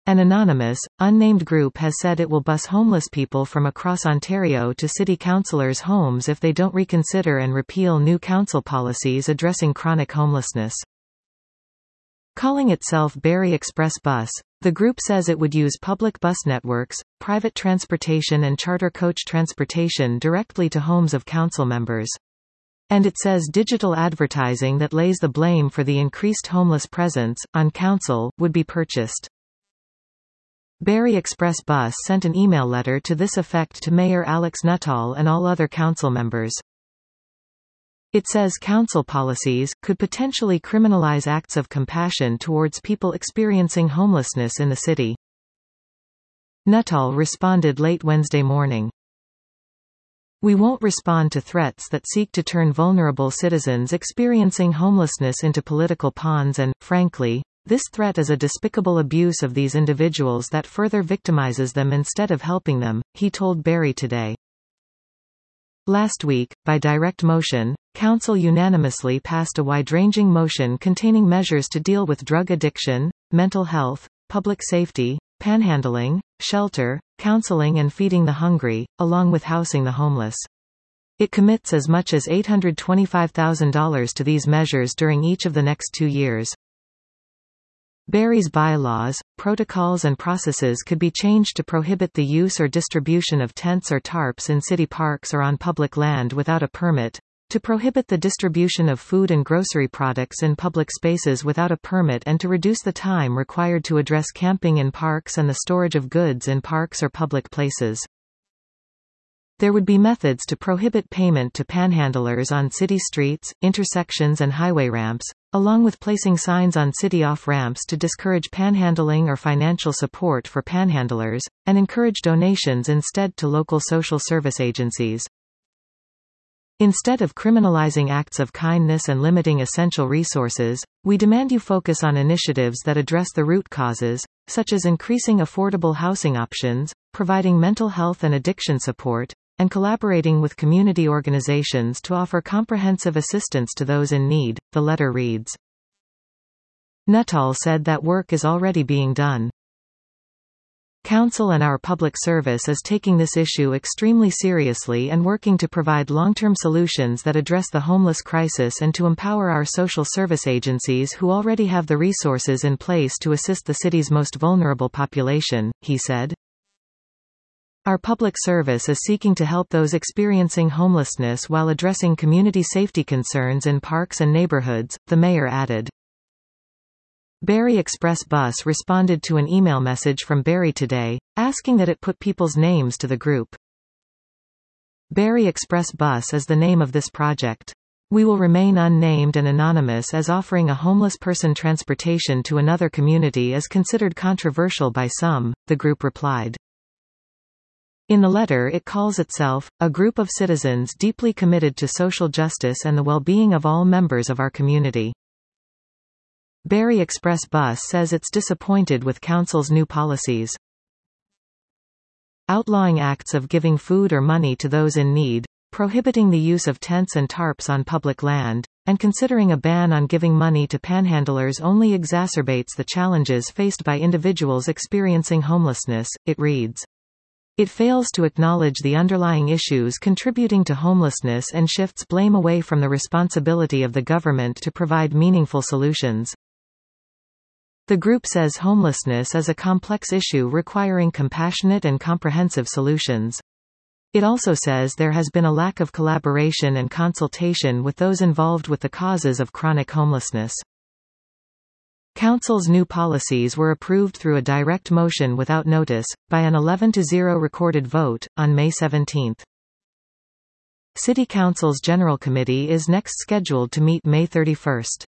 An anonymous, unnamed group has said it will bus homeless people from across Ontario to city councillors' homes if they don't reconsider and repeal new council policies addressing chronic homelessness. Calling itself Barrie Express Bus, the group says it would use public bus networks, private transportation and charter coach transportation directly to homes of council members. And it says digital advertising that lays the blame for the increased homeless presence on council would be purchased. Barrie Express Bus sent an email letter to this effect to Mayor Alex Nuttall and all other council members. It says council policies could potentially criminalize acts of compassion towards people experiencing homelessness in the city. Nuttall responded late Wednesday morning. We won't respond to threats that seek to turn vulnerable citizens experiencing homelessness into political pawns and, frankly, this threat is a despicable abuse of these individuals that further victimizes them instead of helping them, he told Barrie Today. Last week, by direct motion, Council unanimously passed a wide-ranging motion containing measures to deal with drug addiction, mental health, public safety, panhandling, shelter, counseling and feeding the hungry, along with housing the homeless. It commits as much as $825,000 to these measures during each of the next 2 years. Barrie's bylaws, protocols and processes could be changed to prohibit the use or distribution of tents or tarps in city parks or on public land without a permit, to prohibit the distribution of food and grocery products in public spaces without a permit and to reduce the time required to address camping in parks and the storage of goods in parks or public places. There would be methods to prohibit payment to panhandlers on city streets, intersections and highway ramps, along with placing signs on city off-ramps to discourage panhandling or financial support for panhandlers, and encourage donations instead to local social service agencies. Instead of criminalizing acts of kindness and limiting essential resources, we demand you focus on initiatives that address the root causes, such as increasing affordable housing options, providing mental health and addiction support, and collaborating with community organizations to offer comprehensive assistance to those in need, the letter reads. Nuttall said that work is already being done. Council and our public service is taking this issue extremely seriously and working to provide long-term solutions that address the homeless crisis and to empower our social service agencies who already have the resources in place to assist the city's most vulnerable population, he said. Our public service is seeking to help those experiencing homelessness while addressing community safety concerns in parks and neighborhoods, the mayor added. Barrie Express Bus responded to an email message from Barrie Today, asking that it put people's names to the group. Barrie Express Bus is the name of this project. We will remain unnamed and anonymous as offering a homeless person transportation to another community is considered controversial by some, the group replied. In the letter it calls itself, a group of citizens deeply committed to social justice and the well-being of all members of our community. Barrie Express Bus says it's disappointed with Council's new policies. Outlawing acts of giving food or money to those in need, prohibiting the use of tents and tarps on public land, and considering a ban on giving money to panhandlers only exacerbates the challenges faced by individuals experiencing homelessness, it reads. It fails to acknowledge the underlying issues contributing to homelessness and shifts blame away from the responsibility of the government to provide meaningful solutions. The group says homelessness is a complex issue requiring compassionate and comprehensive solutions. It also says there has been a lack of collaboration and consultation with those involved with the causes of chronic homelessness. Council's new policies were approved through a direct motion without notice, by an 11-0 recorded vote, on May 17. City Council's General Committee is next scheduled to meet May 31.